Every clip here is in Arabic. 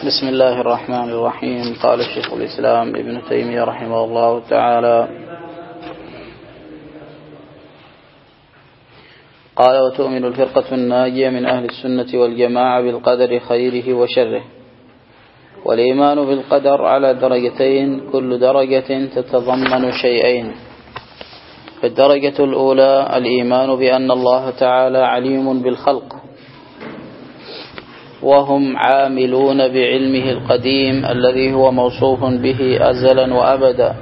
بسم الله الرحمن الرحيم. قال الشيخ الإسلام ابن تيمية رحمه الله تعالى: قال: وتؤمن الفرقة الناجية من أهل السنة والجماعة بالقدر خيره وشره. والإيمان بالقدر على درجتين، كل درجة تتضمن شيئين. فالدرجة الأولى الإيمان بأن الله تعالى عليم بالخلق، وهم عاملون بعلمه القديم الذي هو موصوف به أزلا وأبدا،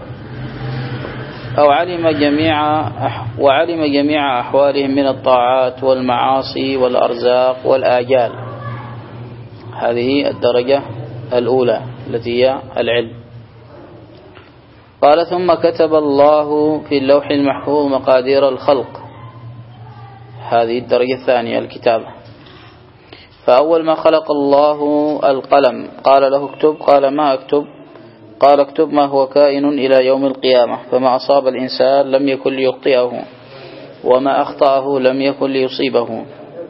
وعلم جميع أحوالهم من الطاعات والمعاصي والأرزاق والآجال. هذه الدرجة الأولى التي هي العلم. قال: ثم كتب الله في اللوح المحفوظ مقادير الخلق. هذه الدرجة الثانية، الكتابة. فأول ما خلق الله القلم قال له اكتب، قال: ما أكتب؟ قال: اكتب ما هو كائن إلى يوم القيامة، فما أصاب الإنسان لم يكن ليخطئه، وما أخطأه لم يكن ليصيبه.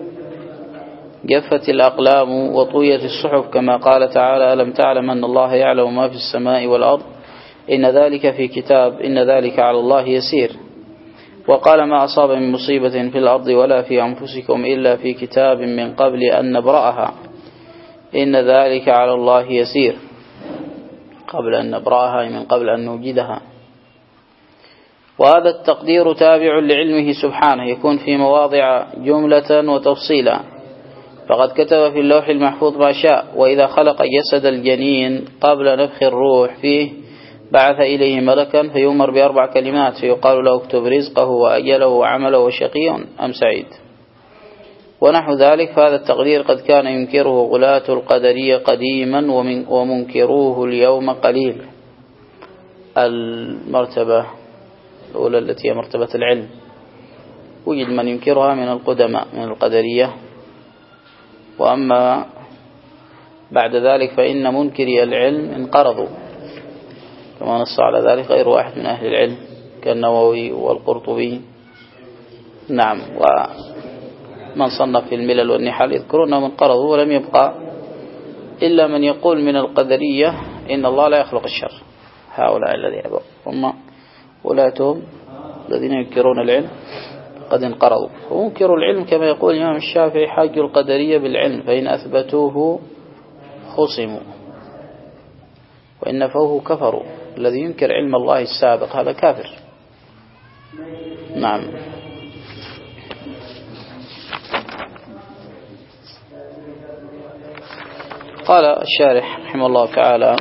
جفت الأقلام وطويت الصحف، كما قال تعالى: ألم تعلم أن الله يعلم ما في السماء والأرض، إن ذلك في كتاب، إن ذلك على الله يسير. وقال: ما أصاب من مصيبة في الأرض ولا في أنفسكم إلا في كتاب من قبل أن نبرأها، إن ذلك على الله يسير. قبل أن نبرأها من قبل أن نوجدها. وهذا التقدير تابع لعلمه سبحانه، يكون في مواضع جملة وتفصيلا. فقد كتب في اللوح المحفوظ ما شاء. وإذا خلق جسد الجنين قبل نفخ الروح فيه بعث إليه ملكا فيؤمر بأربع كلمات، فيقال له: اكتب رزقه وأجله وعمله وشقي أم سعيد، ونحو ذلك. فهذا التقدير قد كان ينكره غلاة القدرية قديما، ومنكروه اليوم قليل. المرتبة الأولى التي هي مرتبة العلم، وجد من ينكرها من القدماء من القدرية. وأما بعد ذلك فإن منكري العلم انقرضوا، كما نص على ذلك غير واحد من أهل العلم كالنووي والقرطبي. نعم، ومن صنف في الملل والنحل يذكرون أنهم انقرضوا، ولم يبقى إلا من يقول من القدرية إن الله لا يخلق الشر. هؤلاء الذين يبقوا هم ولاتهم الذين ينكرون العلم قد انقرضوا. ومنكروا العلم كما يقول الإمام الشافعي: حاج القدرية بالعلم، فإن أثبتوه خصموا وإن نفوه كفروا. الذي ينكر علم الله السابق هذا كافر. نعم. قال الشارح رحمه الله تعالى: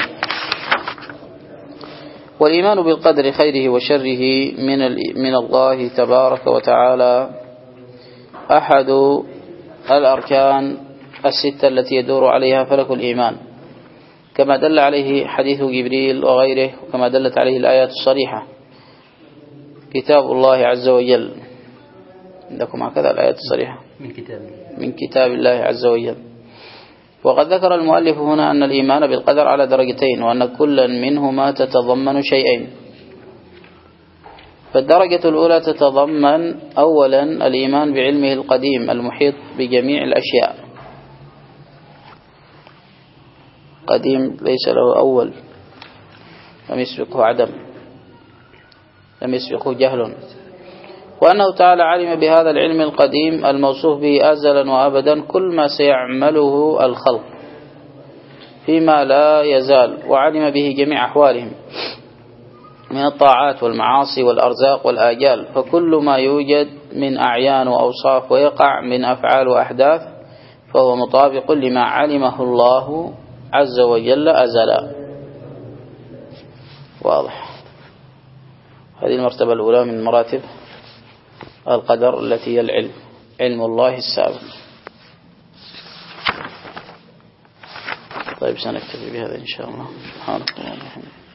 والإيمان بالقدر خيره وشره من الله تبارك وتعالى أحد الأركان الستة التي يدور عليها فلك الإيمان، كما دل عليه حديث جبريل وغيره، وكما دلت عليه الآيات الصريحة. كتاب الله عز وجل، عندكم هكذا الآيات الصريحة من كتاب الله عز وجل. وقد ذكر المؤلف هنا أن الإيمان بالقدر على درجتين، وأن كل منهما تتضمن شيئين. فالدرجة الأولى تتضمن أولا الإيمان بعلمه القديم المحيط بجميع الأشياء. قديم ليس له أول، لم يسبقه عدم، لم يسبقه جهل. وأنه تعالى علم بهذا العلم القديم الموصوف به أزلا وأبدا كل ما سيعمله الخلق فيما لا يزال، وعلم به جميع أحوالهم من الطاعات والمعاصي والأرزاق والآجال. فكل ما يوجد من أعيان وأوصاف ويقع من أفعال وأحداث فهو مطابق لما علمه الله عز وجل أزلا. واضح. هذه المرتبة الأولى من مراتب القدر التي هي العلم، علم الله السابق. طيب، سنكتفي بهذا إن شاء الله. سبحانك اللهم وبحمدك.